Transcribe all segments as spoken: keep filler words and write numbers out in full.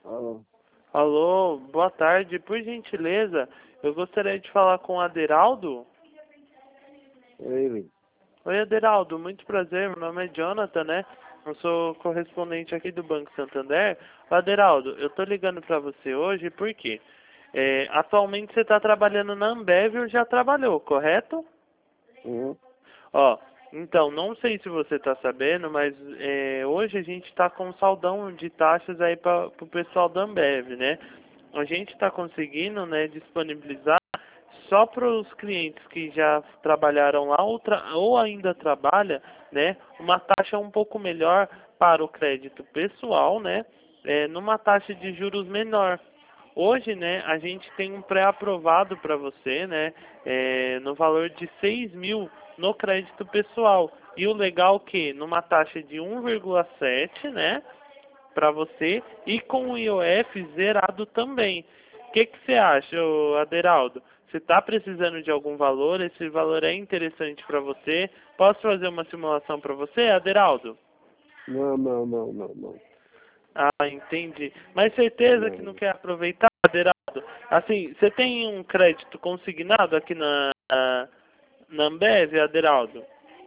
Alô? Alô, boa tarde. Por gentileza, eu gostaria de falar com o Aderaldo. Ele? Oi, Aderaldo, muito prazer. Meu nome é Jonathan, né? Eu sou correspondente aqui do Banco Santander. Aderaldo, eu tô ligando para você hoje porque é, atualmente você está trabalhando na Ambev ou já trabalhou, correto? Uhum. Ó, então, não sei se você está sabendo, mas é, hoje a gente está com um saldão de taxas aí para o pessoal da Ambev, né? A gente está conseguindo, né, disponibilizar só para os clientes que já trabalharam lá ou, tra ou ainda trabalha, né, uma taxa um pouco melhor para o crédito pessoal, né, é, numa taxa de juros menor. Hoje, né, a gente tem um pré-aprovado para você, né, é, no valor de seis mil no crédito pessoal. E o legal é que numa taxa de um vírgula sete, né, para você e com o I O F zerado também. O que que você acha, ô Aderaldo? Você está precisando de algum valor? Esse valor é interessante para você? Posso fazer uma simulação para você, Aderaldo? Não, não, não, não, não. Ah, entendi. Mas certeza que não Não. quer aproveitar, Aderaldo? Assim, você tem um crédito consignado aqui na, na Ambev, Aderaldo?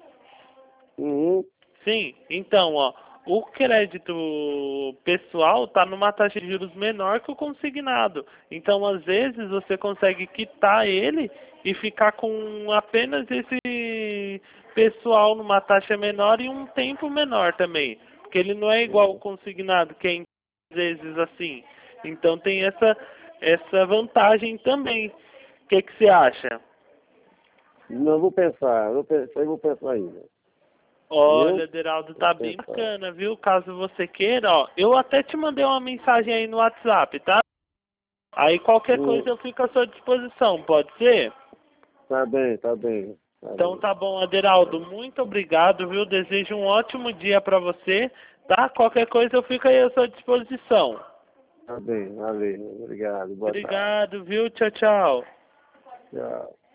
Uhum. Sim, então, ó, o crédito pessoal está numa taxa de juros menor que o consignado. Então, às vezes, você consegue quitar ele e ficar com apenas esse pessoal numa taxa menor e um tempo menor também. Porque ele não é igual o Uhum. consignado, que é em vezes assim. Então, tem essa, essa vantagem também. O que que você acha? Não, vou pensar, vou pensar e vou pensar ainda. Olha, Viu? Deraldo, Vou tá bem pensar. bacana, viu? Caso você queira, ó, eu até te mandei uma mensagem aí no WhatsApp, tá? Aí qualquer coisa Uhum. eu fico à sua disposição, pode ser? Tá bem, tá bem, tá Então bem. tá bom, Aderaldo, muito obrigado, viu? Desejo um ótimo dia pra você, tá? Qualquer coisa eu fico aí à sua disposição. Tá bem, valeu. Obrigado, boa tarde. Obrigado, viu? Tchau, tchau. Tchau.